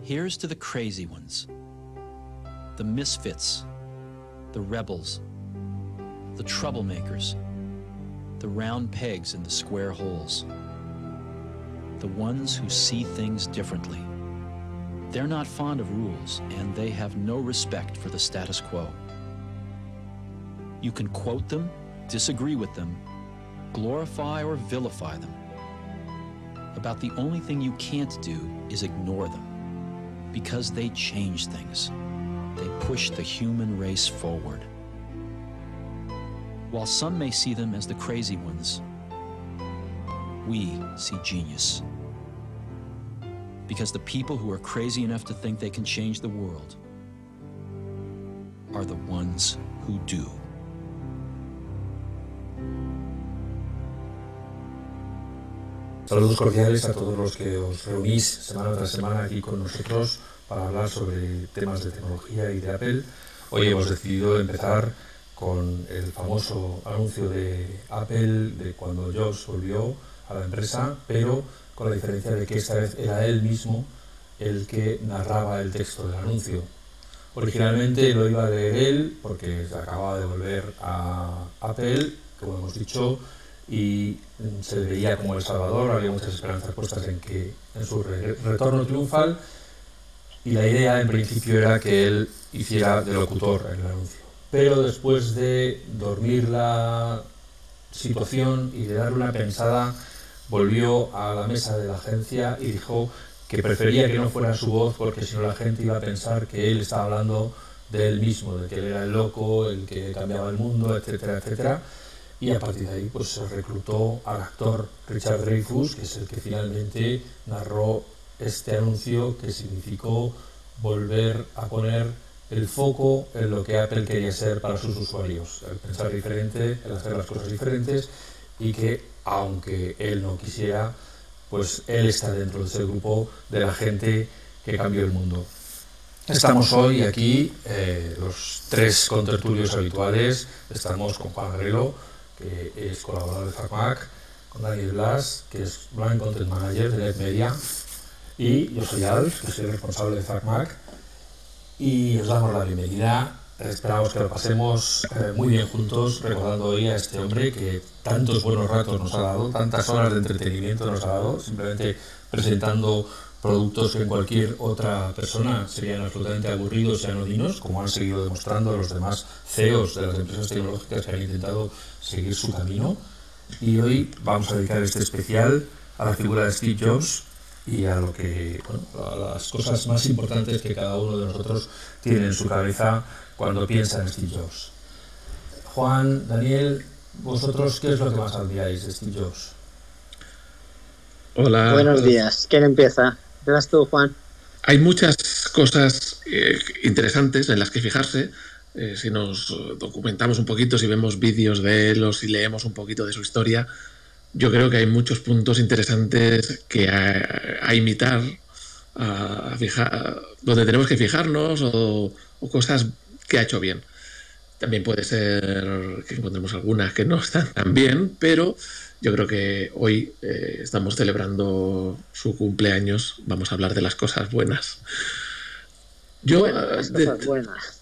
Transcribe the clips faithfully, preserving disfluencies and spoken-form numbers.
Here's to the crazy ones, the misfits, the rebels, the troublemakers, the round pegs in the square holes, the ones who see things differently. They're not fond of rules, and they have no respect for the status quo. You can quote them, disagree with them, glorify or vilify them. About the only thing you can't do is ignore them, because they change things. They push the human race forward. While some may see them as the crazy ones, we see genius. Because the people who are crazy enough to think they can change the world are the ones who do. Saludos cordiales a todos los que os reunís semana tras semana aquí con nosotros para hablar sobre temas de tecnología y de Apple. Hoy hemos decidido empezar con el famoso anuncio de Apple de cuando Jobs volvió a la empresa, pero con la diferencia de que esta vez era él mismo el que narraba el texto del anuncio. Originalmente lo iba a leer él porque se acababa de volver a Apple, como hemos dicho, y se le veía como El Salvador. Había muchas esperanzas puestas en que en su re retorno triunfal, y la idea en principio era que él hiciera de locutor en el anuncio. Pero después de dormir la situación y de darle una pensada, volvió a la mesa de la agencia y dijo que prefería que no fuera su voz, porque si no la gente iba a pensar que él estaba hablando de él mismo, de que él era el loco, el que cambiaba el mundo, etcétera, etcétera. Y a partir de ahí pues se reclutó al actor Richard Dreyfuss, que es el que finalmente narró este anuncio, que significó volver a poner el foco en lo que Apple quería ser para sus usuarios, el pensar diferente, el hacer las cosas diferentes, y que aunque él no quisiera, pues él está dentro de ese grupo de la gente que cambió el mundo. Estamos hoy aquí, eh, los tres contertulios habituales. Estamos con Juan Agrelo, que es colaborador de FacMac, con Daniel Blas, que es Brand Content Manager de NetMedia, y yo soy Alf, que soy responsable de FacMac, y os damos la bienvenida. Esperamos que lo pasemos eh, muy bien juntos, recordando hoy a este hombre que tantos buenos ratos nos ha dado, tantas horas de entretenimiento nos ha dado, simplemente presentando productos que en cualquier otra persona serían absolutamente aburridos y anodinos, como han seguido demostrando los demás C E Os de las empresas tecnológicas que han intentado seguir su camino. Y hoy vamos a dedicar este especial a la figura de Steve Jobs y a lo que, bueno, a las cosas más importantes que cada uno de nosotros tiene en su cabeza cuando piensa en Steve Jobs. Juan, Daniel, ¿vosotros qué es lo que más admiráis de Steve Jobs? Hola. Buenos días. ¿Quién empieza? ¿Empiezas tú, Juan? Hay muchas cosas eh, interesantes en las que fijarse. Eh, si nos documentamos un poquito, si vemos vídeos de él o si leemos un poquito de su historia, yo creo que hay muchos puntos interesantes que a, a imitar, a, a fijar, donde tenemos que fijarnos, o, o cosas que ha hecho bien. También puede ser que encontremos algunas que no están tan bien, pero yo creo que hoy eh, estamos celebrando su cumpleaños. Vamos a hablar de las cosas buenas. Yo, bueno, las cosas de, buenas.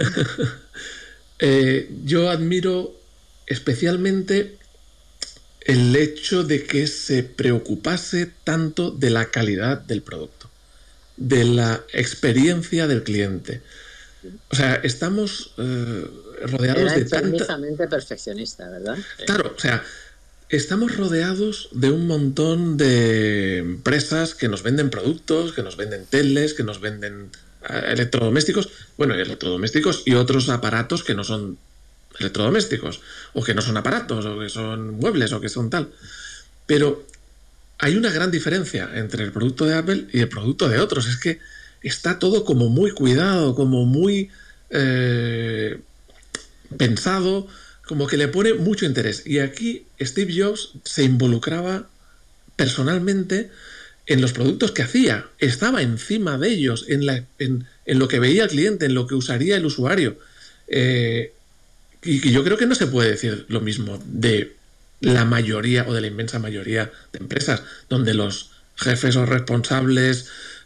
eh, yo admiro especialmente el hecho de que se preocupase tanto de la calidad del producto, de la experiencia del cliente. O sea, estamos eh, rodeados Era de tanta... enfermizamente perfeccionista, ¿verdad? Claro, o sea, estamos rodeados de un montón de empresas que nos venden productos, que nos venden teles, que nos venden uh, electrodomésticos, bueno, electrodomésticos y otros aparatos que no son electrodomésticos, o que no son aparatos, o que son muebles, o que son tal. Pero hay una gran diferencia entre el producto de Apple y el producto de otros. Es que está todo como muy cuidado, como muy eh, pensado, como que le pone mucho interés. Y aquí Steve Jobs se involucraba personalmente en los productos que hacía. Estaba encima de ellos, en, la, en, en lo que veía el cliente, en lo que usaría el usuario. Eh, y, y yo creo que no se puede decir lo mismo de la mayoría o de la inmensa mayoría de empresas, donde los jefes o responsables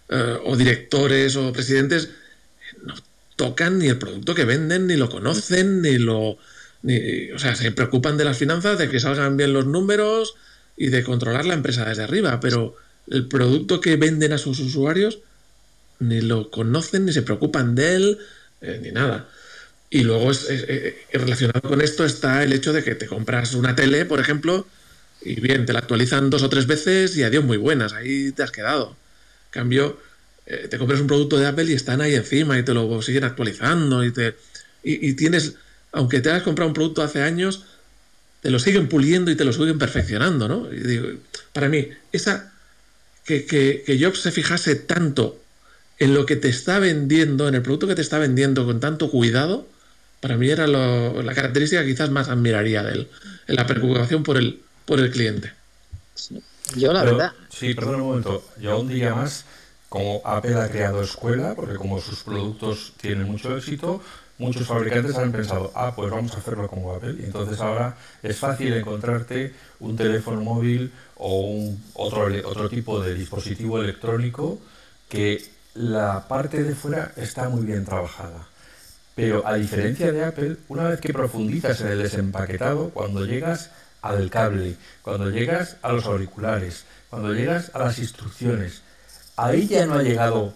eh, o directores o presidentes no tocan ni el producto que venden, ni lo conocen, ni lo... Ni, o sea, se preocupan de las finanzas, de que salgan bien los números y de controlar la empresa desde arriba, pero el producto que venden a sus usuarios ni lo conocen, ni se preocupan de él, eh, ni nada. Y luego es, es, es, relacionado con esto está el hecho de que te compras una tele, por ejemplo, y bien, te la actualizan dos o tres veces y adiós, muy buenas, ahí te has quedado. En cambio, eh, te compras un producto de Apple y están ahí encima y te lo siguen actualizando y te y, y tienes, aunque te hayas comprado un producto hace años, te lo siguen puliendo y te lo siguen perfeccionando, ¿no? Y digo, para mí, esa que, que, que Jobs se fijase tanto en lo que te está vendiendo, en el producto que te está vendiendo con tanto cuidado, para mí era lo, la característica que quizás más admiraría de él, en la preocupación por el, por el cliente. Sí. Yo la Pero, verdad... Sí, perdón un momento. Yo aún diría más, como Apple ha creado escuela, porque como sus productos tienen mucho éxito, muchos fabricantes han pensado, ah, pues vamos a hacerlo como Apple. Y entonces ahora es fácil encontrarte un teléfono móvil o un, otro, otro tipo de dispositivo electrónico que la parte de fuera está muy bien trabajada. Pero a diferencia de Apple, una vez que profundizas en el desempaquetado, cuando llegas al cable, cuando llegas a los auriculares, cuando llegas a las instrucciones, ahí ya no ha llegado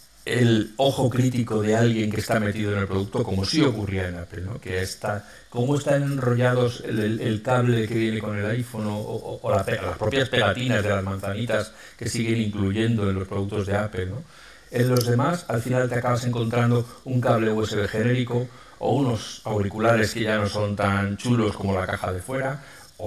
el ojo crítico de alguien que está metido en el producto, como sí ocurría en Apple, ¿no? Que está, cómo están enrollados el, el, el cable que viene con el iPhone o, o, o la, las propias pegatinas de las manzanitas que siguen incluyendo en los productos de Apple, ¿no? En los demás, al final te acabas encontrando un cable U S B genérico o unos auriculares que ya no son tan chulos como la caja de fuera,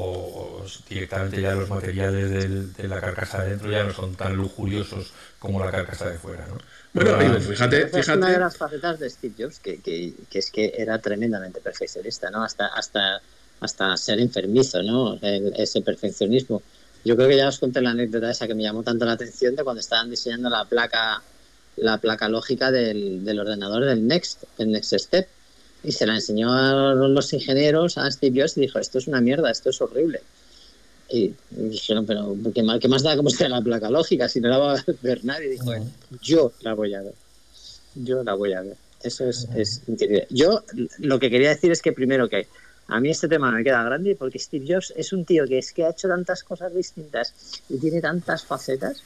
o directamente ya los materiales del, de la carcasa de dentro ya no son tan lujuriosos como la carcasa de fuera, ¿no? Bueno, amigo, fíjate, fíjate. Es una de las facetas de Steve Jobs que, que, que es que era tremendamente perfeccionista, ¿no? Hasta, hasta, hasta ser enfermizo, ¿no? El, ese perfeccionismo. Yo creo que ya os conté la anécdota esa que me llamó tanto la atención de cuando estaban diseñando la placa la placa lógica del, del ordenador del Next, el Next Step, y se la enseñó a los ingenieros a Steve Jobs y dijo, esto es una mierda, esto es horrible. Y, y dijeron, pero ¿qué más, qué más da cómo sea la placa lógica si no la va a ver nadie? Y dijo, yo la voy a ver, yo la voy a ver. Eso es, es increíble. Yo lo que quería decir es que primero que a mí este tema me queda grande porque Steve Jobs es un tío que es que ha hecho tantas cosas distintas y tiene tantas facetas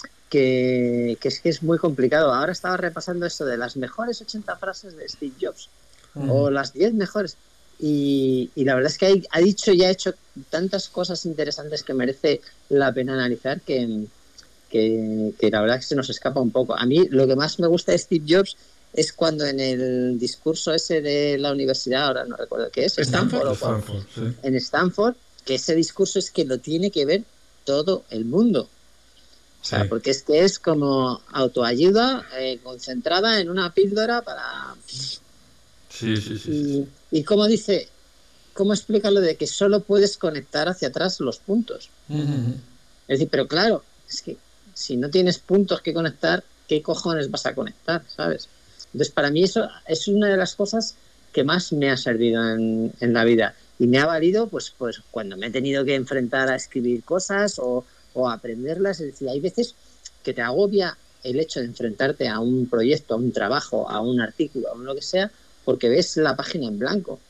Que, que es que es muy complicado. Ahora estaba repasando esto de las mejores ochenta frases de Steve Jobs mm. o las diez mejores y, y la verdad es que hay, ha dicho y ha hecho tantas cosas interesantes que merece la pena analizar que, que, que la verdad es que se nos escapa un poco. A mí lo que más me gusta de Steve Jobs es cuando en el discurso ese de la universidad, ahora no recuerdo qué es, Stanford, Stanford, Stanford sí. en Stanford, que ese discurso es que lo tiene que ver todo el mundo. O sea, sí. Porque es que es como autoayuda eh, concentrada en una píldora para... Sí, sí, sí. Y, y como dice, ¿cómo explica lo de que solo puedes conectar hacia atrás los puntos? Uh-huh. Es decir, pero claro, es que si no tienes puntos que conectar, ¿qué cojones vas a conectar? ¿Sabes? Entonces, para mí eso es una de las cosas que más me ha servido en, en la vida. Y me ha valido, pues, pues cuando me he tenido que enfrentar a escribir cosas o... o aprenderlas, es decir, hay veces que te agobia el hecho de enfrentarte a un proyecto, a un trabajo, a un artículo, a lo que sea, porque ves la página en blanco.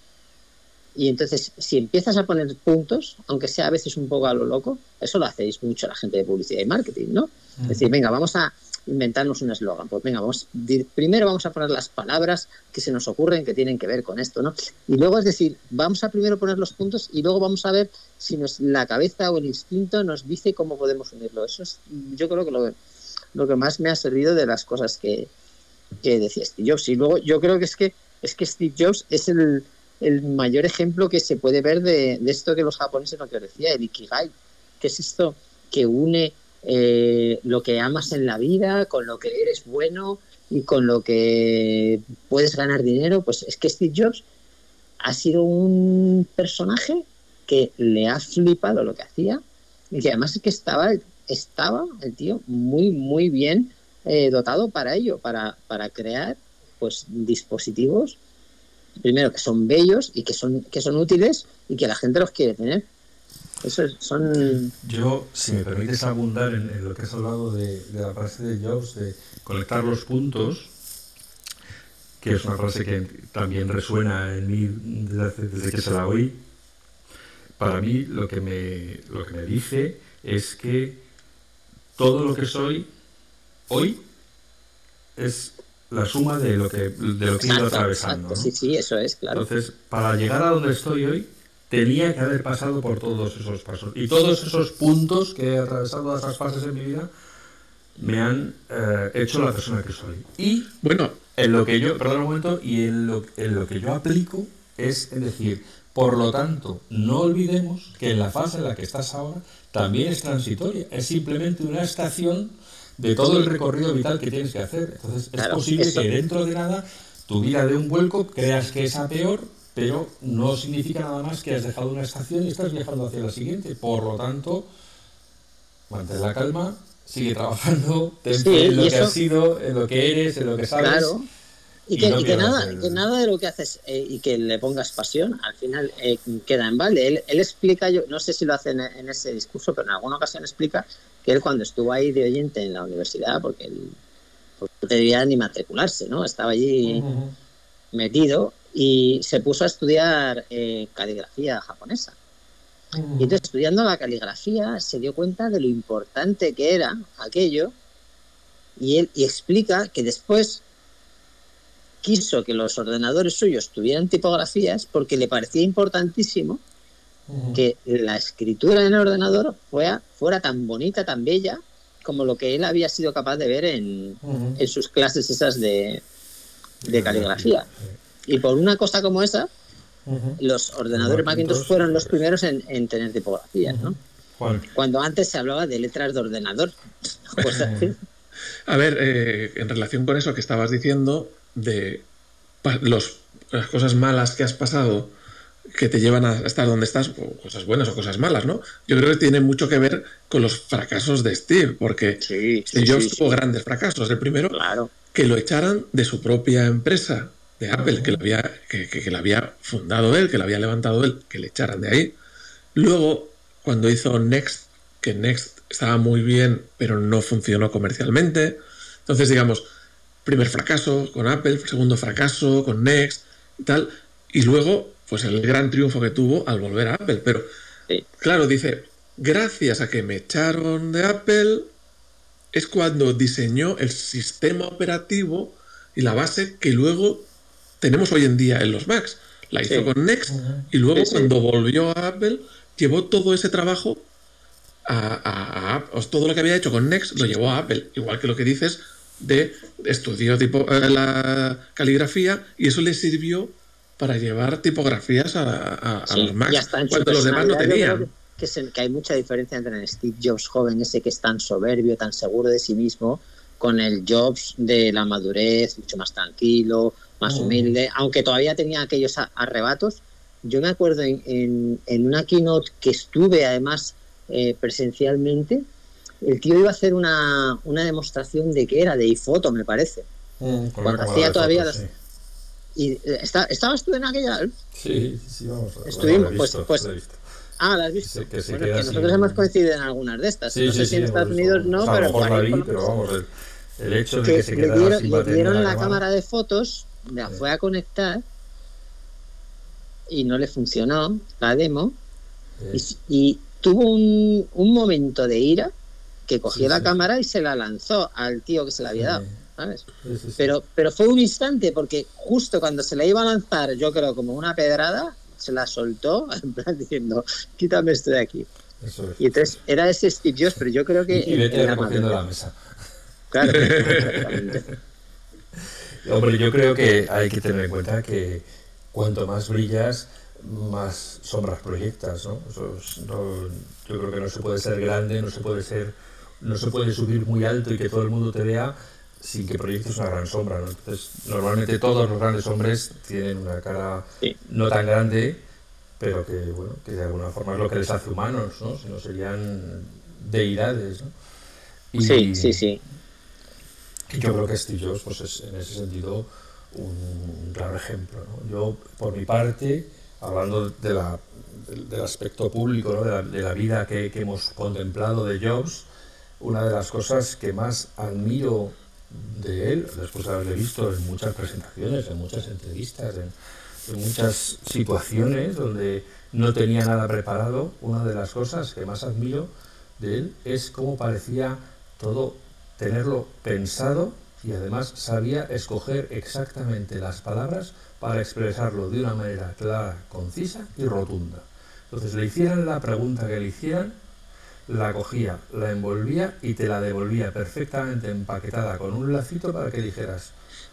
Y entonces, si empiezas a poner puntos, aunque sea a veces un poco a lo loco, eso lo hacéis mucho la gente de publicidad y marketing, ¿no? Uh-huh. Es decir, venga, vamos a inventarnos un eslogan. Pues venga, vamos, primero vamos a poner las palabras que se nos ocurren que tienen que ver con esto, ¿no? Y luego, es decir, vamos a primero poner los puntos y luego vamos a ver si nos, la cabeza o el instinto nos dice cómo podemos unirlo. Eso es, yo creo que lo, lo que más me ha servido de las cosas que, que decía Steve Jobs. Y luego yo creo que es que, es que Steve Jobs es el, el mayor ejemplo que se puede ver de, de esto que los japoneses, lo que decía, el Ikigai, que es esto que une eh, lo que amas en la vida con lo que eres bueno y con lo que puedes ganar dinero. Pues es que Steve Jobs ha sido un personaje que le ha flipado lo que hacía y que además es que estaba, estaba el tío muy, muy bien eh, dotado para ello, para, para crear pues dispositivos, primero que son bellos y que son, que son útiles y que la gente los quiere tener. Eso es, son... Yo, si me permites abundar en, en lo que has hablado de, de la frase de Jobs, de conectar los puntos, que es una frase que también resuena en mí desde, desde que se la oí, para mí lo que me, lo que me dice es que todo lo que soy hoy es la suma de lo que, de lo que he ido atravesando, ¿no? Sí, sí, eso es, claro. Entonces, para llegar a donde estoy hoy, tenía que haber pasado por todos esos pasos. Y todos esos puntos que he atravesado, todas esas fases en mi vida, me han eh, hecho la persona que soy. Y bueno, en lo que yo, perdón un momento, y en lo, en lo que yo aplico es, es decir, por lo tanto, no olvidemos que en la fase en la que estás ahora también es transitoria, es simplemente una estación de todo el recorrido vital que tienes que hacer. Entonces, es claro, posible eso. que dentro de nada tu vida dé un vuelco, creas que es a peor, pero no significa nada más que has dejado una estación y estás viajando hacia la siguiente. Por lo tanto, mantén la calma, sigue trabajando, ten Sí, fe en lo y que eso- has sido, en lo que eres, en lo que sabes. Claro. Y y que, no y que pierdas nada, el- que nada de lo que haces eh, y que le pongas pasión, al final eh, queda en balde. Él, él explica, yo no sé si lo hace en, en ese discurso, pero en alguna ocasión explica que él cuando estuvo ahí de oyente en la universidad, porque él porque no debía ni matricularse, ¿no? Estaba allí Ujú. metido y se puso a estudiar eh, caligrafía japonesa. Y entonces, estudiando la caligrafía, se dio cuenta de lo importante que era aquello y él y explica que después quiso que los ordenadores suyos tuvieran tipografías porque le parecía importantísimo Ujú. que la escritura en el ordenador fuera, fuera tan bonita, tan bella, como lo que él había sido capaz de ver en, Ujú. en sus clases esas de, de caligrafía. Y por una cosa como esa, Ujú. los ordenadores Macintosh, Macintosh fueron los pues. primeros en, en tener tipografías, ¿no? Juan. Cuando antes se hablaba de letras de ordenador. Pues así. a ver, eh, en relación con eso que estabas diciendo, de pa- los, las cosas malas que has pasado que te llevan a estar donde estás, o cosas buenas o cosas malas, ¿no? Yo creo que tiene mucho que ver con los fracasos de Steve, porque Sí, sí, Steve Jobs sí, tuvo sí. grandes fracasos. El primero, Claro. que lo echaran de su propia empresa, de Apple, que la había, que, que, que la había fundado él, que la había levantado él, que le echaran de ahí. Luego, cuando hizo Next, que Next estaba muy bien, pero no funcionó comercialmente. Entonces, digamos, primer fracaso con Apple, segundo fracaso con Next y tal. Y luego, pues el gran triunfo que tuvo al volver a Apple. Pero, Sí. claro, dice, gracias a que me echaron de Apple, es cuando diseñó el sistema operativo y la base que luego tenemos hoy en día en los Macs. La hizo Sí. con Next y luego Sí, sí. cuando volvió a Apple llevó todo ese trabajo a, a- a- o todo lo que había hecho con Next lo llevó a Apple, igual que lo que dices de estudió tipo, eh, la caligrafía y eso le sirvió para llevar tipografías a, a- a Sí, los Macs y hasta en su cuando los demás no personalidad yo creo tenían. que, que, se- que hay mucha diferencia entre el Steve Jobs joven, ese que es tan soberbio, tan seguro de sí mismo, con el Jobs de la madurez, mucho más tranquilo, más Mm. humilde, aunque todavía tenía aquellos a- arrebatos. Yo me acuerdo en, en, en una keynote que estuve además eh, presencialmente, el tío iba a hacer una, una demostración de qué era, de iPhoto, me parece. Cuando Cuando hacía todavía fotos, las- Y eh, está, ¿estabas tú en aquella? sí. Sí, sí, vamos a Estuvimos, lo he pues- visto, pues- lo he visto. Ah, ¿la has visto? Sí, que se Bueno, queda que nosotros sin- hemos coincidido en algunas de estas. Sí, no sí, sé sí, si en hemos Estados visto. Unidos no, O sea, a pero lo mejor por la aquí, vi, por lo pero menos, vamos, el, el hecho de que que se le quedara dieron, sin le batería dieron la cámara. cámara de fotos, la Sí. fue a conectar y no le funcionó la demo Sí. y, y tuvo un, un momento de ira que cogió Sí, la sí. cámara y se la lanzó al tío que se la había Sí. dado, ¿sabes? Sí, sí, sí. Pero, pero fue un instante porque justo cuando se la iba a lanzar, yo creo como una pedrada, se la soltó en plan diciendo, quítame esto de aquí. Eso es. Y entonces era ese Steve Jobs, pero yo creo que Y, y vete en la recogiendo la madurez. mesa. Claro, exactamente. Hombre, yo creo que hay que tener en cuenta que cuanto más brillas, más sombras proyectas, ¿no? Eso es- no- yo creo que no se puede ser grande, no se puede ser, no se puede subir muy alto y que todo el mundo te vea sin que proyectes una gran sombra, ¿no? Entonces, normalmente todos los grandes hombres tienen una cara Sí. no tan grande, pero que, bueno, que de alguna forma es lo que les hace humanos, ¿no? Si no serían deidades, ¿no? Y- Sí, sí, sí. y yo creo que Steve Jobs, pues es en ese sentido un claro ejemplo, ¿no? Yo, por mi parte, hablando de la, del, del aspecto público, ¿no? de, la, de la vida que, que hemos contemplado de Jobs, una de las cosas que más admiro de él, después de haberle visto en muchas presentaciones, en muchas entrevistas, en, en muchas situaciones donde no tenía nada preparado, una de las cosas que más admiro de él es cómo parecía todo tenerlo pensado y además sabía escoger exactamente las palabras para expresarlo de una manera clara, concisa y rotunda. Entonces le hicieran la pregunta que le hicieran, la cogía, la envolvía y te la devolvía perfectamente empaquetada con un lacito para que dijeras,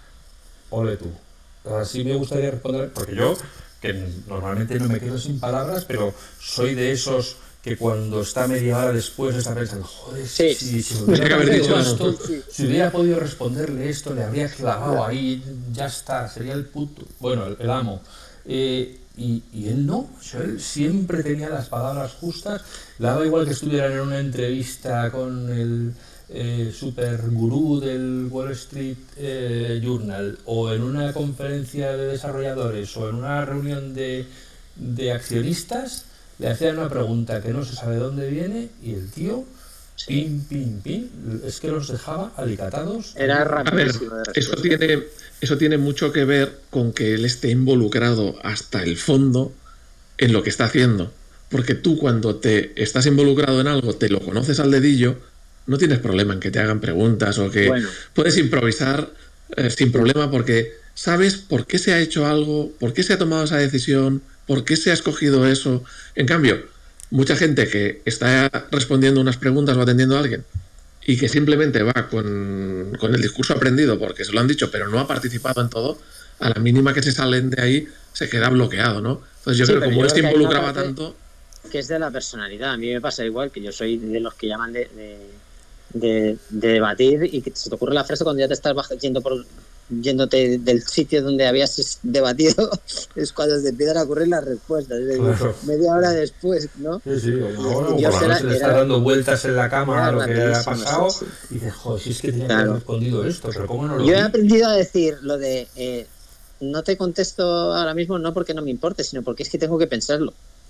ole tú. Así me gustaría responder, porque yo, que normalmente no me quedo sin palabras, pero soy de esos que cuando está media hora después está pensando, joder, sí. si, si, me hubiera dicho esto, sí. si hubiera podido responderle esto, le habría clavado ahí, ya está, sería el puto, bueno, el, el amo. Eh, y, y él no, o sea, él siempre tenía las palabras justas, le daba igual que estuvieran en una entrevista con el eh, super gurú del Wall Street eh, Journal, o en una conferencia de desarrolladores, o en una reunión de, de accionistas. Le hacían una pregunta que no se sabe dónde viene y el tío, pim, pim, pim, es que los dejaba alicatados. Era rapidísimo. A ver, eso tiene, eso tiene mucho que ver con que él esté involucrado hasta el fondo en lo que está haciendo. Porque tú cuando te estás involucrado en algo, te lo conoces al dedillo, no tienes problema en que te hagan preguntas o que bueno. puedes improvisar eh, sin problema porque sabes por qué se ha hecho algo, por qué se ha tomado esa decisión, ¿por qué se ha escogido eso? En cambio, mucha gente que está respondiendo unas preguntas o atendiendo a alguien y que simplemente va con, con el discurso aprendido porque se lo han dicho, pero no ha participado en todo, a la mínima que se salen de ahí se queda bloqueado, ¿no? Entonces yo sí, creo que como él se involucraba tanto... Que es de la personalidad. A mí me pasa igual, que yo soy de los que llaman de, de, de, de debatir y que se te ocurre la frase cuando ya te estás yendo por... yéndote del sitio donde habías debatido, es cuando te empiezan a ocurrir las respuestas, es decir, claro. media hora después, ¿no? Sí, sí, bueno, por la noche le está dando vueltas en la cama a lo que le ha pasado sí, sí. y dices, joder, si es que tenía claro. que haber respondido esto, pero ¿cómo no lo Yo vi? he aprendido a decir lo de eh, no te contesto ahora mismo, no porque no me importe, sino porque es que tengo que pensarlo.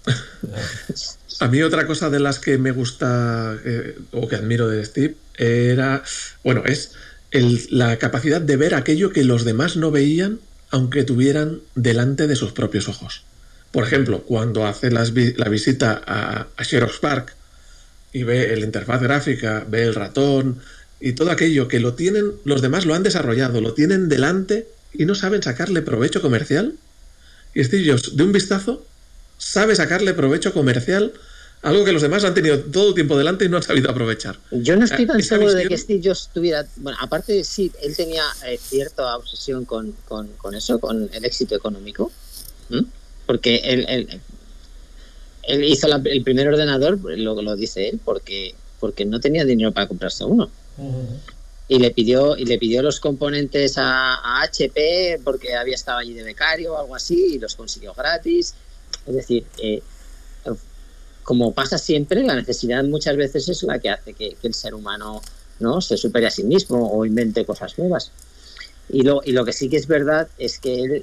A mí otra cosa de las que me gusta eh, o que admiro de Steve era, bueno, es El, la capacidad de ver aquello que los demás no veían aunque tuvieran delante de sus propios ojos. Por ejemplo, cuando hace las vi la visita a, a Xerox Park y ve la interfaz gráfica, ve el ratón y todo aquello que lo tienen, los demás lo han desarrollado, lo tienen delante y no saben sacarle provecho comercial. Y Steve Jobs, de un vistazo, sabe sacarle provecho comercial, algo que los demás han tenido todo el tiempo delante y no han sabido aprovechar. Yo no estoy tan Esa seguro visión... de que Steve Jobs tuviera... Bueno, aparte sí, él tenía eh, cierta obsesión con, con, con eso, con el éxito económico. ¿Mm? Porque él, él, él hizo la, el primer ordenador, lo, lo dice él, porque, porque no tenía dinero para comprarse uno. Uh-huh. Y le pidió y le pidió los componentes a, a H P porque había estado allí de becario o algo así y los consiguió gratis. Es decir... Eh, como pasa siempre, la necesidad muchas veces es la que hace que, que el ser humano, ¿no?, se supere a sí mismo o invente cosas nuevas. Y lo, y lo que sí que es verdad es que él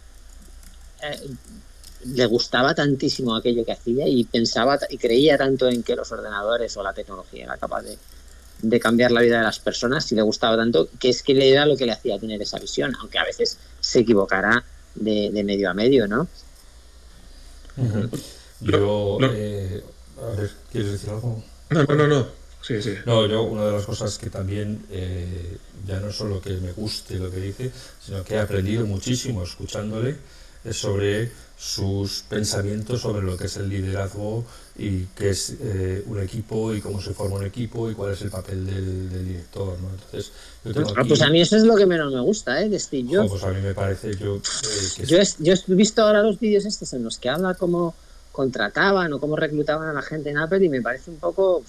eh, le gustaba tantísimo aquello que hacía y pensaba y creía tanto en que los ordenadores o la tecnología era capaz de, de cambiar la vida de las personas y le gustaba tanto que es que era lo que le hacía tener esa visión, aunque a veces se equivocará de, de medio a medio, ¿no? Uh-huh. Yo, no. eh, a ver, ¿quieres decir algo? No, no, no, no. Sí, sí. No, yo una de las cosas que también, eh, ya no solo que me guste lo que dice, sino que he aprendido muchísimo escuchándole, es sobre sus pensamientos sobre lo que es el liderazgo y qué es eh, un equipo y cómo se forma un equipo y cuál es el papel del, del director, ¿no? Entonces, yo tengo aquí... Pues a mí eso es lo que menos me gusta, ¿eh? De Steve Jobs. Oh, pues a mí me parece... Yo, eh, que yo, he, yo he visto ahora los vídeos estos en los que habla cómo contrataban o cómo reclutaban a la gente en Apple y me parece un poco...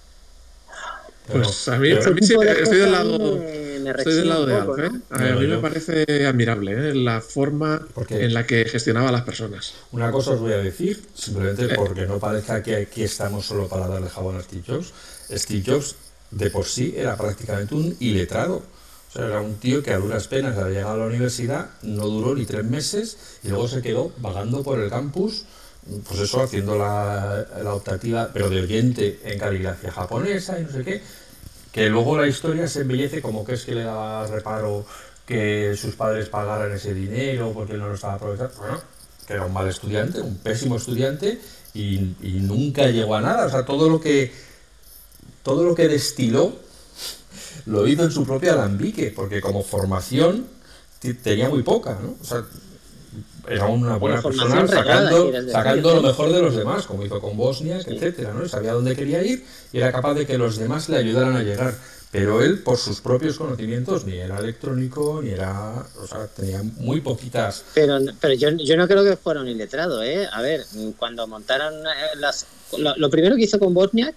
Pues a mí, a mí sí, estoy del lado, me, me estoy del lado de Alf, ¿eh? A, no, a mí no. me parece admirable ¿eh? la forma en la que gestionaba a las personas. Una cosa os voy a decir, simplemente eh. porque no parezca que aquí estamos solo para darle jabón a Steve Jobs. Steve Jobs de por sí era prácticamente un iletrado. O sea, era un tío que a duras penas había llegado a la universidad, no duró ni tres meses y luego se quedó vagando por el campus, pues eso, haciendo la, la optativa, pero de oyente en caligrafía japonesa y no sé qué, que luego la historia se embellece como que es que le daba reparo que sus padres pagaran ese dinero porque él no lo estaba aprovechando. Bueno, que era un mal estudiante, un pésimo estudiante y, y nunca llegó a nada. O sea, todo lo que todo lo que destiló lo hizo en su propio alambique, porque como formación tenía muy poca, ¿no? O sea, era una buena persona sacando, sacando lo mejor de los demás, como hizo con Bosniak, sí, etcétera, ¿no? Sabía dónde quería ir y era capaz de que los demás le ayudaran a llegar. Pero él, por sus propios conocimientos, ni era electrónico, ni era... O sea, tenía muy poquitas... Pero, pero yo, yo no creo que fuera un iletrado, ¿eh? A ver, cuando montaron las... Lo, lo primero que hizo con Bosniak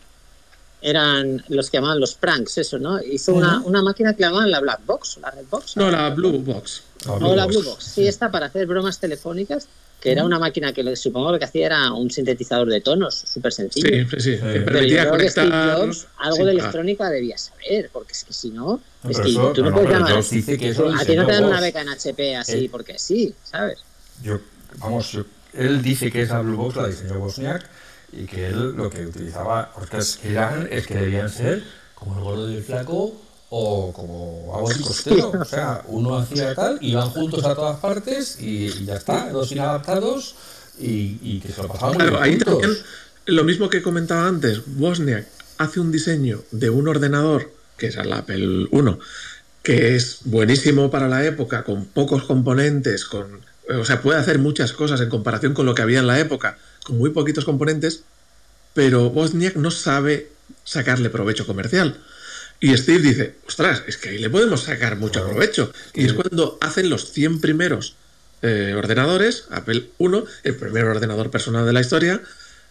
eran los que llamaban los pranks, eso, ¿no? Hizo uh-huh. una, una máquina que llamaban la Black Box, la Red Box. No, la Blue Box. La Blue o la Blue Box. Sí, esta para hacer bromas telefónicas, que uh-huh. era una máquina que supongo lo que hacía era un sintetizador de tonos, súper sencillo. Sí, sí, sí. Pero permitía yo creo que Steve Jobs algo sí, de electrónica ah. debía saber, porque es que si no, no es que eso, tú no, no puedes no, llamar... Dice que eso a ti no te dan una beca en H P así, eh, porque sí, ¿sabes? Yo, vamos, yo, él dice que esa Blue Box la diseñó Bosniak, y que él lo que utilizaba orquestas que eran es que debían ser como el gordo y el flaco o como Abbott y Costello, o sea, uno hacía tal, iban juntos a todas partes y, y ya está, dos inadaptados y, y que se lo pasaban muy claro, bien ahí juntos. También, lo mismo que comentaba antes, Bosniak hace un diseño de un ordenador, que es el Apple uno, que es buenísimo para la época, con pocos componentes, con, o sea, puede hacer muchas cosas en comparación con lo que había en la época, con muy poquitos componentes, pero Bosniak no sabe sacarle provecho comercial. Y Steve dice, ostras, es que ahí le podemos sacar mucho provecho. Y es cuando hacen los cien primeros eh, ordenadores, Apple uno, el primer ordenador personal de la historia,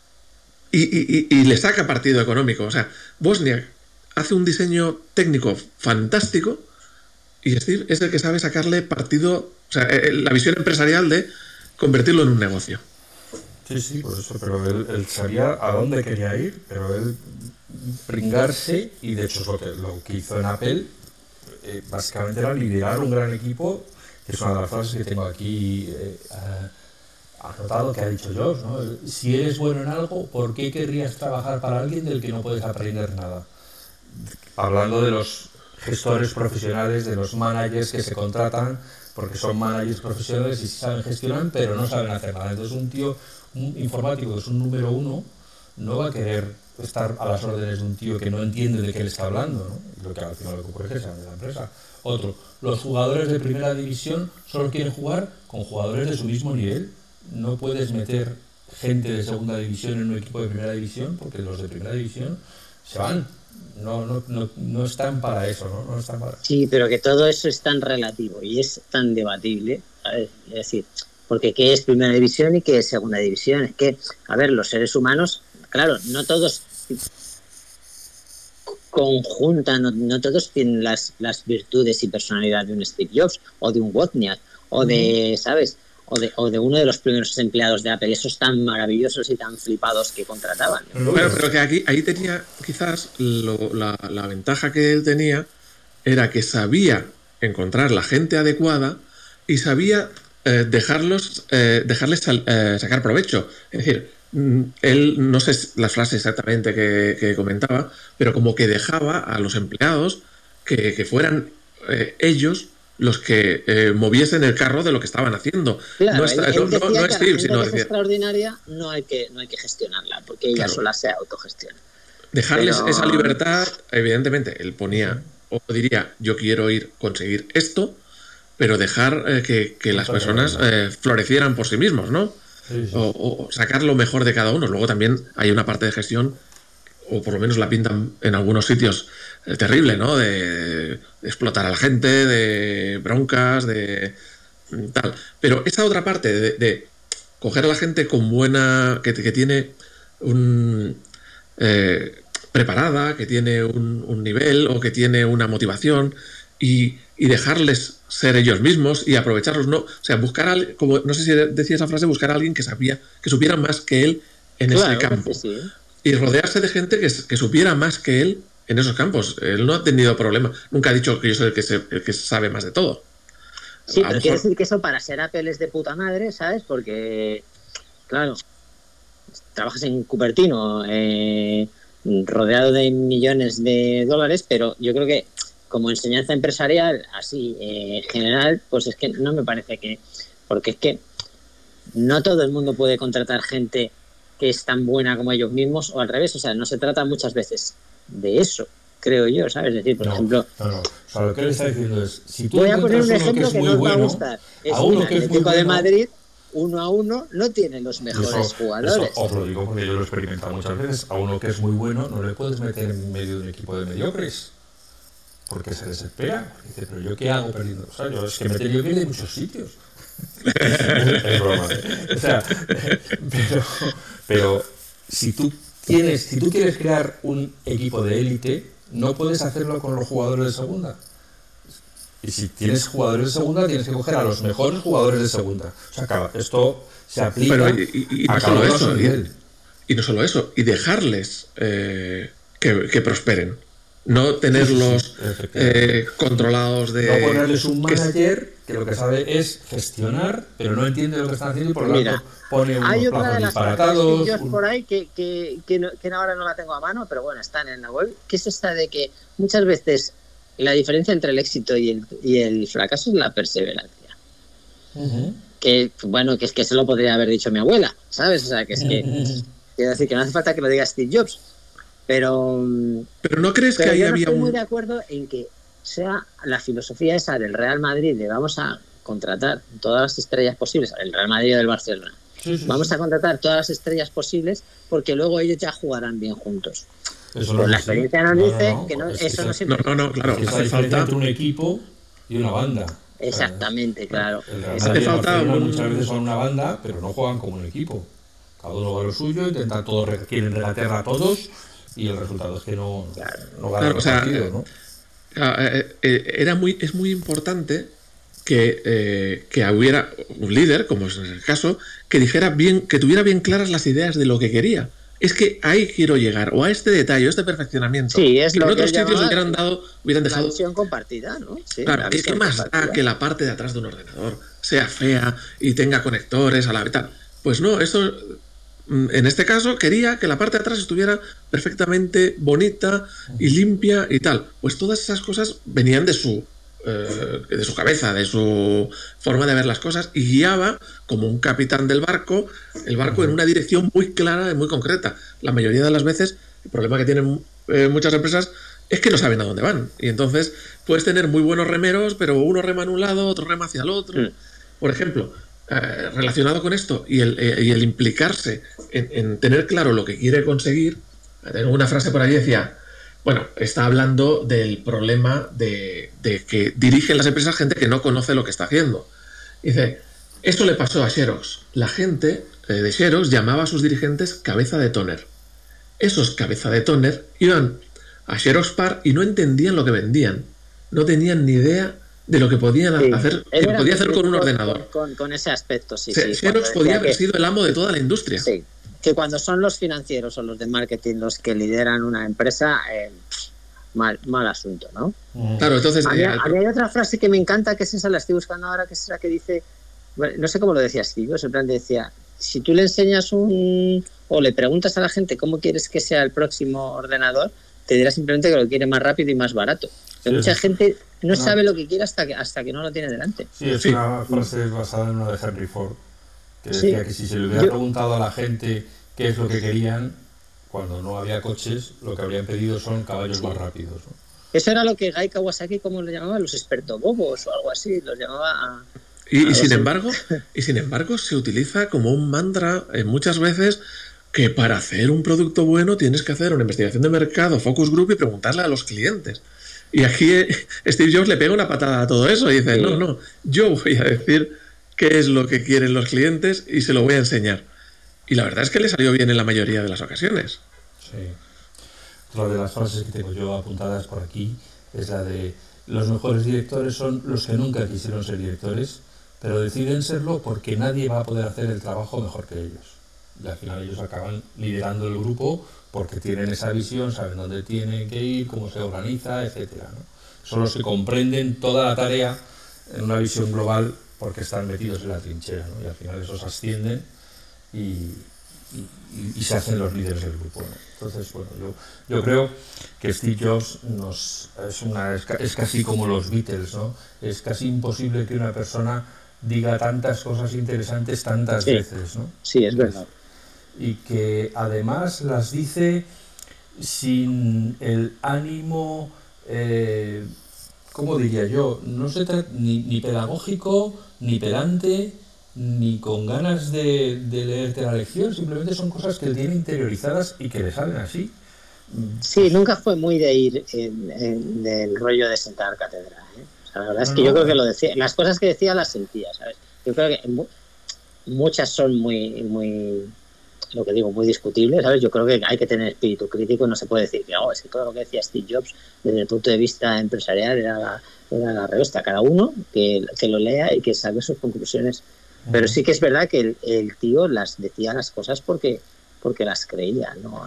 y, y, y, y le saca partido económico. O sea, Bosniak hace un diseño técnico fantástico y Steve es el que sabe sacarle partido, o sea, la visión empresarial de convertirlo en un negocio. Sí, sí, por eso, pero él, él sabía a dónde quería ir, pero él pringarse, y de hecho es lo que, lo que hizo en Apple, eh, básicamente era liderar un gran equipo, que es una de las frases que tengo aquí eh, uh, anotado, que ha dicho Josh, ¿no? Si eres bueno en algo, ¿por qué querrías trabajar para alguien del que no puedes aprender nada? Hablando de los gestores profesionales, de los managers que se contratan, porque son managers profesionales y sí saben gestionar, pero no saben hacer nada. Entonces un tío, un informático que es un número uno, no va a querer estar a las órdenes de un tío que no entiende de qué le está hablando, ¿no? Y lo que al final lo que ocurre es que sale de la empresa. Otro, los jugadores de primera división solo quieren jugar con jugadores de su mismo nivel. No puedes meter gente de segunda división en un equipo de primera división porque los de primera división se van. No, no, no, no están para eso, ¿no? No están para... Sí, pero que todo eso es tan relativo y es tan debatible, ¿sabes? Es decir, porque ¿qué es primera división y qué es segunda división? Es que, a ver, los seres humanos, claro, no todos conjuntan, no, no todos tienen las, las virtudes y personalidad de un Steve Jobs o de un Wozniak o de, ¿sabes? O de, o de uno de los primeros empleados de Apple, esos tan maravillosos y tan flipados que contrataban. Bueno, pero que aquí ahí tenía quizás lo, la, la ventaja que él tenía era que sabía encontrar la gente adecuada y sabía eh, dejarlos eh, dejarles sal, eh, sacar provecho. Es decir, él, no sé las frases exactamente que, que comentaba, pero como que dejaba a los empleados que, que fueran eh, ellos los que eh, moviesen el carro de lo que estaban haciendo. Claro, no, está, él, él no, no, no es Steve, sino que decía, es extraordinaria, no hay que, no hay que gestionarla, porque ella claro, sola se autogestiona. Dejarles pero... esa libertad, evidentemente, él ponía, o diría, yo quiero ir conseguir esto, pero dejar eh, que, que las personas eh, florecieran por sí mismos, ¿no? Sí, sí. O, o sacar lo mejor de cada uno. Luego también hay una parte de gestión, o por lo menos la pintan en algunos sitios, eh, terrible, ¿no? De, de explotar a la gente, de broncas, de tal. Pero esa otra parte de, de coger a la gente con buena, que, que tiene un eh, preparada, que tiene un, un nivel o que tiene una motivación y, y dejarles ser ellos mismos y aprovecharlos, no, o sea, buscar a, como no sé si decía esa frase, buscar a alguien que sabía, que supiera más que él en claro, ese campo. Sí, sí. Y rodearse de gente que, que supiera más que él en esos campos. Él no ha tenido problema. Nunca ha dicho que yo soy el que, se, el que sabe más de todo. Sí, pero quiere decir que eso para ser Apple es de puta madre, ¿sabes? Porque, claro, trabajas en Cupertino, eh, rodeado de millones de dólares, pero yo creo que como enseñanza empresarial, así, eh, general, pues es que no me parece que... Porque es que no todo el mundo puede contratar gente que es tan buena como ellos mismos, o al revés, o sea, no se trata muchas veces de eso, creo yo, ¿sabes? Es decir, por no, ejemplo... No, no, o sea, lo que él está diciendo es, si tú voy a poner un encuentras uno que ejemplo es que muy no os va a bueno, gustar. Es a uno un que es muy Atlético de bueno, Madrid, uno a uno, no tiene los mejores eso, jugadores. Eso os lo digo porque yo lo he experimentado muchas veces. A uno que es muy bueno no le puedes meter en medio de un equipo de mediocres, porque se desespera. Dice, pero ¿yo qué hago perdiendo? O sea, yo es que me he tenido que ir de muchos sitios. Es broma. O sea, pero, pero si tú tienes, si tú quieres crear un equipo de élite, no puedes hacerlo con los jugadores de segunda. Y si tienes jugadores de segunda, tienes que coger a los mejores jugadores de segunda. O sea, claro, esto se aplica Pero y, y, y a no cada solo uno a eso, su nivel. Y, y no solo eso, y dejarles eh, que, que prosperen. No tenerlos Sí, sí, sí, eh, controlados de... No ponerles un que- manager que lo que sabe es gestionar, pero no entiende lo que están haciendo y por lo Mira, tanto pone unos hay otra plazos de las disparatados. características un- por ahí que, que, que, no- que ahora no la tengo a mano, pero bueno, están en la web, que es esta de que muchas veces la diferencia entre el éxito y el, y el fracaso es la perseverancia. Ujú. Que, bueno, que es que eso lo podría haber dicho mi abuela, ¿sabes? O sea, que es que... Quiero decir que no hace falta que lo diga Steve Jobs, pero... Pero ¿no crees Pero que ahí yo no había estoy muy un... de acuerdo en que sea la filosofía esa del Real Madrid de vamos a contratar todas las estrellas posibles, el Real Madrid o del Barcelona, Sí, sí, vamos sí. a contratar todas las estrellas posibles porque luego ellos ya jugarán bien juntos. Eso no Pues es la así. experiencia nos No, no, dice no, que no, es que eso no esa- siempre... No, no, no, claro, es la hace diferencia falta... entre un equipo y una banda. Exactamente, claro. El Real Hace Madrid y el falta Barcelona un- muchas veces son una banda, pero no juegan como un equipo. Cada uno va a lo suyo, intentan todos, re- quieren regatear a todos y el resultado es que no, no ganan Claro, o los sea, partidos, ¿no? Ah, eh, eh, era muy, es muy importante que, eh, que hubiera un líder, como es el caso, que dijera bien, que tuviera bien claras las ideas de lo que quería. Es que ahí quiero llegar, o a este detalle, o este perfeccionamiento. Sí, es que lo en que otros él sitios llamaba hubieran dado, hubieran la dejado. visión compartida, ¿no? Sí, Claro, la ¿qué, qué visión más da compartida. que la parte de atrás de un ordenador sea fea y tenga conectores a la vez? Tal? Pues no, eso mm, en este caso quería que la parte de atrás estuviera perfectamente bonita y limpia y tal. Pues todas esas cosas venían de su eh, de su cabeza, de su forma de ver las cosas, y guiaba como un capitán del barco, el barco en una dirección muy clara y muy concreta. La mayoría de las veces el problema que tienen eh, muchas empresas es que no saben a dónde van, y entonces puedes tener muy buenos remeros, pero uno rema en un lado, otro rema hacia el otro. Mm. Por ejemplo, eh, relacionado con esto y el, eh, y el implicarse en, en tener claro lo que quiere conseguir, tengo una frase por allí, decía, bueno, está hablando del problema de, de que dirigen las empresas gente que no conoce lo que está haciendo. Dice, esto le pasó a Xerox. La gente eh, de Xerox llamaba a sus dirigentes cabeza de tóner. Esos cabeza de tóner iban a Xerox Par y no entendían lo que vendían. No tenían ni idea de lo que podían Sí. hacer, Él que era podía hacer con un muy ordenador. Con, con ese aspecto, sí, Se- sí. Xerox cuando podía decía haber que- sido el amo de toda la industria. Sí, que cuando son los financieros o los de marketing los que lideran una empresa, eh, mal, mal asunto, ¿no? Claro, entonces... A mí, eh, a mí hay otra frase que me encanta, que es esa, la estoy buscando ahora, que es esa que dice, bueno, no sé cómo lo decía Steve, en plan decía, si tú le enseñas un, o le preguntas a la gente cómo quieres que sea el próximo ordenador, te dirá simplemente que lo quiere más rápido y más barato. Pero Sí, mucha sí. gente no No. sabe lo que quiere hasta que, hasta que no lo tiene delante. Sí, es Sí. una frase basada en una de Henry Ford, que Sí. decía que si se le hubiera Yo- preguntado a la gente qué es lo que querían, cuando no había coches, lo que habrían pedido son caballos más rápidos, ¿no? Eso era lo que Guy Kawasaki, como lo llamaba, los expertobobos o algo así, los llamaba a... Y, y Algo sin así. embargo, y sin embargo se utiliza como un mantra eh, muchas veces que para hacer un producto bueno tienes que hacer una investigación de mercado, focus group y preguntarle a los clientes. Y aquí eh, Steve Jobs le pega una patada a todo eso y dice, Sí. no, no, yo voy a decir qué es lo que quieren los clientes y se lo voy a enseñar. Y la verdad es que le salió bien en la mayoría de las ocasiones. Sí. Otra de las frases que tengo yo apuntadas por aquí es la de los mejores directores son los que nunca quisieron ser directores, pero deciden serlo porque nadie va a poder hacer el trabajo mejor que ellos. Y al final ellos acaban liderando el grupo porque tienen esa visión, saben dónde tienen que ir, cómo se organiza, etcétera, ¿no? Son los que comprenden toda la tarea en una visión global porque están metidos en la trinchera, ¿no? Y al final esos ascienden y, y, y se hacen los líderes del grupo, ¿no? Entonces, bueno, yo, yo creo que Steve Jobs nos, es, una, es, es casi como los Beatles, ¿no? Es casi imposible que una persona diga tantas cosas interesantes tantas sí, veces, ¿no? Sí, es verdad. Y que además las dice sin el ánimo, eh, ¿cómo diría yo? No se trata ni, ni pedagógico, ni pedante, ni con ganas de, de leerte la lección, simplemente son cosas que él tiene interiorizadas y que le salen así. Sí, nunca fue muy de ir en, en, del rollo de sentar cátedra, ¿eh? O sea, la verdad es que no, yo no, creo que lo decía, las cosas que decía las sentía, ¿sabes? Yo creo que mu muchas son muy, muy, lo que digo, muy discutibles, ¿sabes? Yo creo que hay que tener espíritu crítico, no se puede decir que, oh, es que todo lo que decía Steve Jobs desde el punto de vista empresarial era la, era la revista. Cada uno que, que lo lea y que saque sus conclusiones. Pero sí que es verdad que el, el tío las decía las cosas porque, porque las creía, no,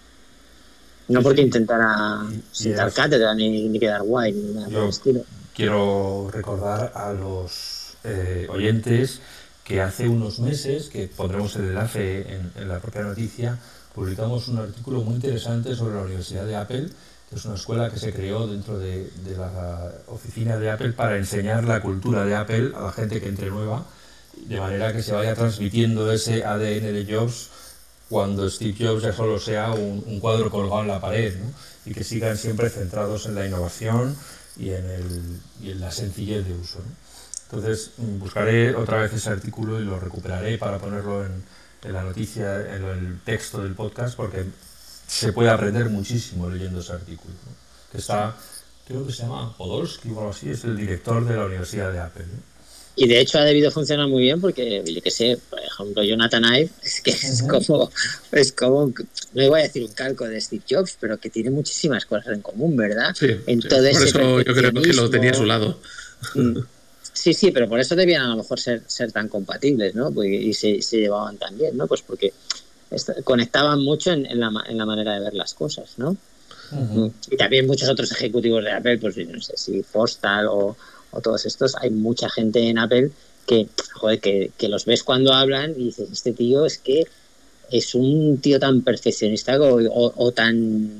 no porque sí, intentara sentar cátedra ni, ni quedar guay, ni nada por el estilo. Quiero recordar a los eh, oyentes que hace unos meses, que pondremos el enlace en, en la propia noticia, publicamos un artículo muy interesante sobre la Universidad de Apple, que es una escuela que se creó dentro de, de la oficina de Apple para enseñar la cultura de Apple a la gente que entre nueva, de manera que se vaya transmitiendo ese A D N de Jobs cuando Steve Jobs ya solo sea un, un cuadro colgado en la pared, ¿no? Y que sigan siempre centrados en la innovación y en, el, y en la sencillez de uso, ¿no? Entonces buscaré otra vez ese artículo y lo recuperaré para ponerlo en, en la noticia, en el texto del podcast, porque se puede aprender muchísimo leyendo ese artículo, ¿no? Que está, creo que se llama Podolsky o algo así, es el director de la Universidad de Apple, ¿no? Y de hecho ha debido funcionar muy bien porque, yo qué sé, por ejemplo, Jonathan Ive es que es como, es como, no voy a decir un calco de Steve Jobs, pero que tiene muchísimas cosas en común, ¿verdad? Sí, en sí. todo Por ese eso yo creo que lo tenía a su lado. Sí, sí, pero por eso debían a lo mejor ser, ser tan compatibles, ¿no? Y se, se llevaban tan bien, ¿no? Pues porque conectaban mucho en, en, la, en la manera de ver las cosas, ¿no? Uh-huh. Y también muchos otros ejecutivos de Apple, pues no sé si Postal o, o todos estos, hay mucha gente en Apple que, joder, que, que los ves cuando hablan y dices, este tío es que es un tío tan perfeccionista o, o, o tan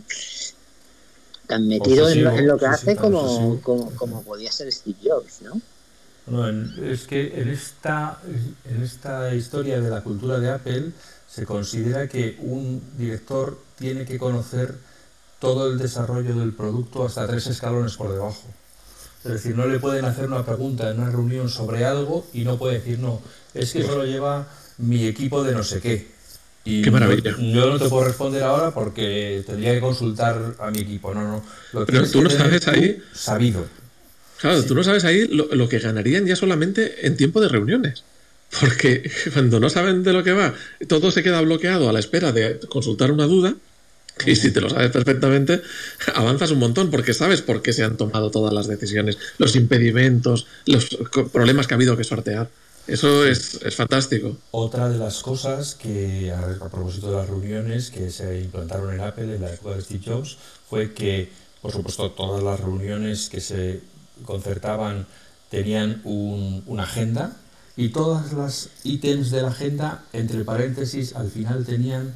tan metido obsesivo, en, lo, en lo que sí, hace sí, como, como, como podía ser Steve Jobs, ¿no? No, es que en esta, en esta historia de la cultura de Apple se considera que un director tiene que conocer todo el desarrollo del producto hasta tres escalones por debajo. Es decir, no le pueden hacer una pregunta en una reunión sobre algo y no puede decir, no, es que eso lo lleva mi equipo de no sé qué. Y qué maravilla. Yo, yo no te puedo responder ahora porque tendría que consultar a mi equipo. No, no. Lo Pero tú no sabes ahí... Sabido. Claro, sí. Tú no sabes ahí lo, lo que ganarían ya solamente en tiempo de reuniones. Porque cuando no saben de lo que va, todo se queda bloqueado a la espera de consultar una duda. Y si te lo sabes perfectamente, avanzas un montón porque sabes por qué se han tomado todas las decisiones, los impedimentos, los problemas que ha habido que sortear. Eso es, es fantástico. Otra de las cosas que, a, a propósito de las reuniones que se implantaron en Apple en la época de Steve Jobs, fue que, por supuesto, todas las reuniones que se concertaban tenían un, una agenda y todas las ítems de la agenda, entre paréntesis, al final tenían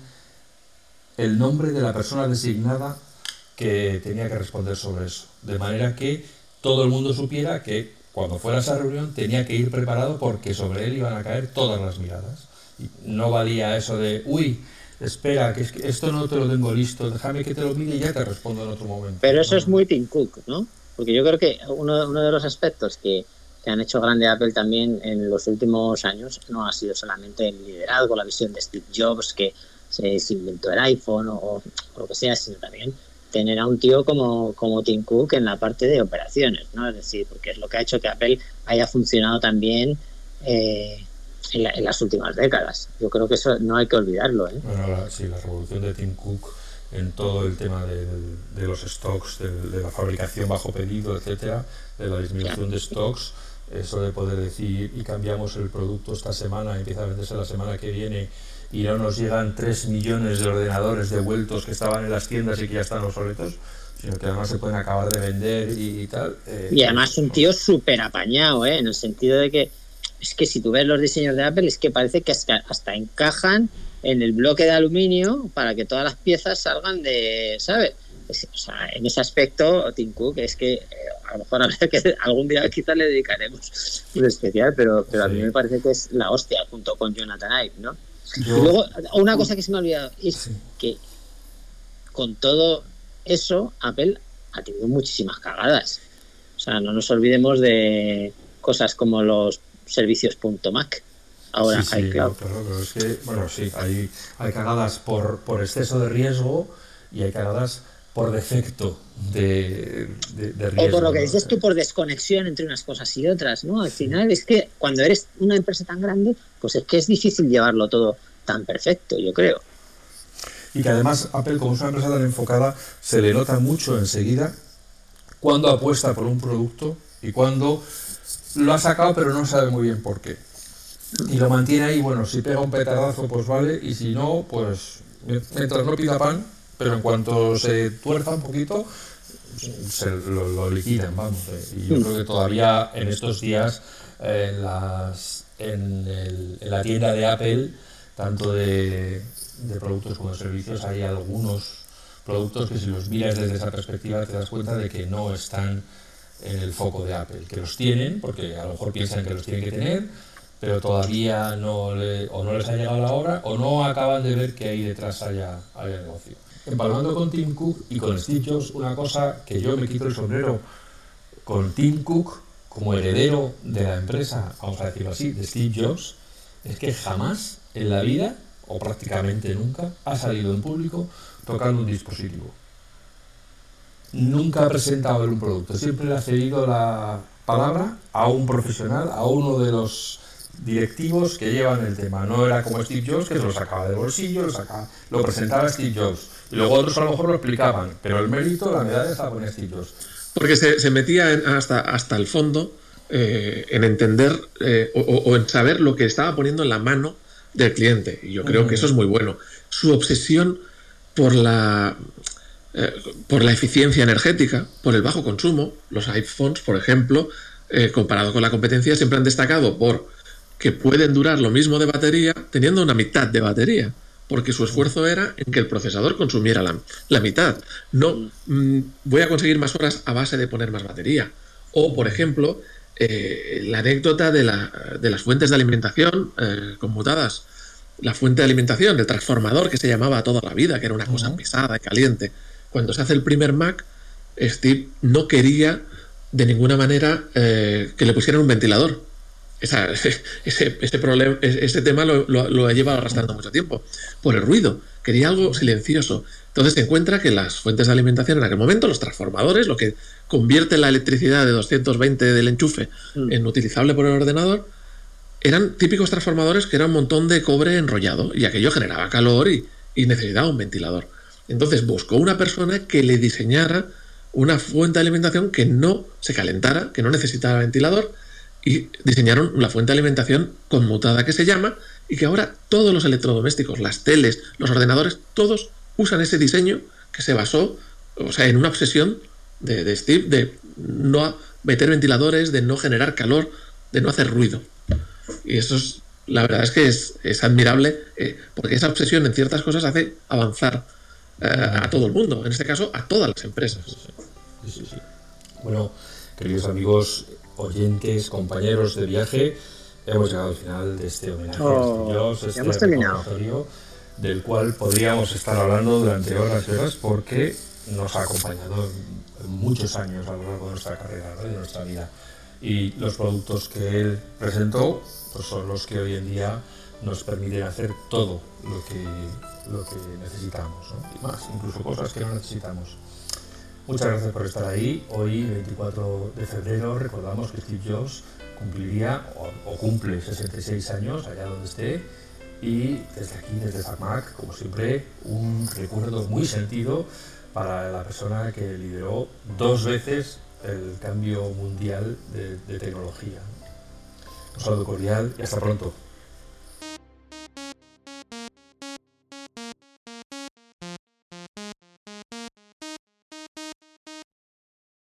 el nombre de la persona designada que tenía que responder sobre eso. De manera que todo el mundo supiera que cuando fuera a esa reunión tenía que ir preparado porque sobre él iban a caer todas las miradas. Y no valía eso de, uy, espera, que, es que esto no te lo tengo listo, déjame que te lo mire y ya te respondo en otro momento. Pero eso no. es muy Tim Cook, ¿no? Porque yo creo que uno, uno de los aspectos que, que han hecho grande Apple también en los últimos años no ha sido solamente el liderazgo, la visión de Steve Jobs, que se, se inventó el iPhone o, o lo que sea, sino también tener a un tío como, como Tim Cook en la parte de operaciones, ¿no? Es decir, porque es lo que ha hecho que Apple haya funcionado también eh, en, la, en las últimas décadas. Yo creo que eso no hay que olvidarlo, ¿eh? Bueno, la, sí, la revolución de Tim Cook en todo el tema de, de los stocks, de, de la fabricación bajo pedido, etcétera, de la disminución de stocks, eso de poder decir y cambiamos el producto esta semana, empieza a venderse la semana que viene y no nos llegan tres millones de ordenadores devueltos que estaban en las tiendas y que ya están obsoletos, sino que además se pueden acabar de vender y, y tal. Eh, y además un tío súper apañado, ¿eh? En el sentido de que es que si tú ves los diseños de Apple es que parece que hasta, hasta encajan en el bloque de aluminio para que todas las piezas salgan de, ¿sabes? Es, o sea, en ese aspecto Tim Cook es que eh, a lo mejor a que algún día quizás le dedicaremos un especial, pero, pero sí. A mí me parece que es la hostia junto con Jonathan Ive, ¿no? Yo, y luego una cosa que se me ha olvidado es sí. que con todo eso Apple ha tenido muchísimas cagadas. O sea, no nos olvidemos de cosas como los servicios .mac. Ahora sí, sí, iCloud. Pero, pero es que, bueno, sí, hay, hay cagadas por, por exceso de riesgo y hay cagadas por defecto de, de, de riesgo. O por lo que ¿no? dices tú, por desconexión entre unas cosas y otras, ¿no? Al sí. final es que cuando eres una empresa tan grande, pues es que es difícil llevarlo todo tan perfecto, yo creo. Y que además Apple, como es una empresa tan enfocada, se le nota mucho enseguida cuando apuesta por un producto y cuando lo ha sacado pero no sabe muy bien por qué. Y lo mantiene ahí, bueno, si pega un petardazo pues vale, y si no, pues mientras no pida pan, pero en cuanto se tuerza un poquito, se lo, lo liquidan, vamos. Y yo creo que todavía en estos días en, las, en, el, en la tienda de Apple, tanto de, de productos como de servicios, hay algunos productos que si los miras desde esa perspectiva te das cuenta de que no están en el foco de Apple, que los tienen, porque a lo mejor piensan que los tienen que tener, pero todavía no le, o no les ha llegado la hora o no acaban de ver que ahí detrás haya, haya negocio. Empalmando con Tim Cook y con Steve Jobs, una cosa que yo me quito el sombrero con Tim Cook como heredero de la empresa, vamos a decirlo así, de Steve Jobs, es que jamás en la vida, o prácticamente nunca, ha salido en público tocando un dispositivo. Nunca ha presentado un producto, siempre le ha cedido la palabra a un profesional, a uno de los directivos que llevan el tema. No era como Steve Jobs, que se lo sacaba del bolsillo, lo, sacaba, lo presentaba Steve Jobs. Y luego otros a lo mejor lo explicaban, pero el mérito, la medalla estaba con Steve Jobs. Porque se, se metía en, hasta, hasta el fondo eh, en entender eh, o, o en saber lo que estaba poniendo en la mano del cliente. Y yo creo uh-huh. que eso es muy bueno. Su obsesión por la... Eh, por la eficiencia energética, por el bajo consumo. Los iPhones, por ejemplo, eh, comparado con la competencia, siempre han destacado por que pueden durar lo mismo de batería teniendo una mitad de batería, porque su esfuerzo era en que el procesador consumiera la, la mitad. No mmm, voy a conseguir más horas a base de poner más batería. O, por ejemplo, eh, la anécdota de, la, de las fuentes de alimentación eh, conmutadas. La fuente de alimentación, del transformador que se llamaba toda la vida, que era una cosa uh-huh. pesada y caliente. Cuando se hace el primer Mac, Steve no quería de ninguna manera eh, que le pusieran un ventilador. Esa, ese, ese, problema, ese tema lo, lo, lo ha llevado arrastrando mucho tiempo. Por el ruido. Quería algo silencioso. Entonces se encuentra que las fuentes de alimentación en aquel momento, los transformadores, lo que convierte la electricidad de doscientos veinte del enchufe mm. en utilizable por el ordenador, eran típicos transformadores que eran un montón de cobre enrollado y aquello generaba calor y, y necesitaba un ventilador. Entonces buscó una persona que le diseñara una fuente de alimentación que no se calentara, que no necesitara ventilador, y diseñaron la fuente de alimentación conmutada que se llama, y que ahora todos los electrodomésticos, las teles, los ordenadores, todos usan ese diseño que se basó, o sea, en una obsesión de, de Steve de no meter ventiladores, de no generar calor, de no hacer ruido. Y eso es, la verdad es que es, es admirable, eh, porque esa obsesión en ciertas cosas hace avanzar eh, a todo el mundo, en este caso a todas las empresas. Sí, sí, sí. Bueno, queridos amigos, oyentes, compañeros de viaje, hemos llegado al final de este homenaje oh, a Dios, este hemos terminado, del cual podríamos estar hablando durante horas y horas, porque nos ha acompañado en muchos años a lo largo de nuestra carrera, ¿no? De nuestra vida. Y los productos que él presentó pues son los que hoy en día nos permiten hacer todo lo que, lo que necesitamos, ¿no? Y más, incluso cosas que no necesitamos. Muchas gracias por estar ahí. Hoy, veinticuatro de febrero, recordamos que Steve Jobs cumpliría o, o cumple sesenta y seis años allá donde esté, y desde aquí, desde FacMac, como siempre, un recuerdo muy sentido para la persona que lideró dos veces el cambio mundial de, de tecnología. Un saludo cordial y hasta pronto.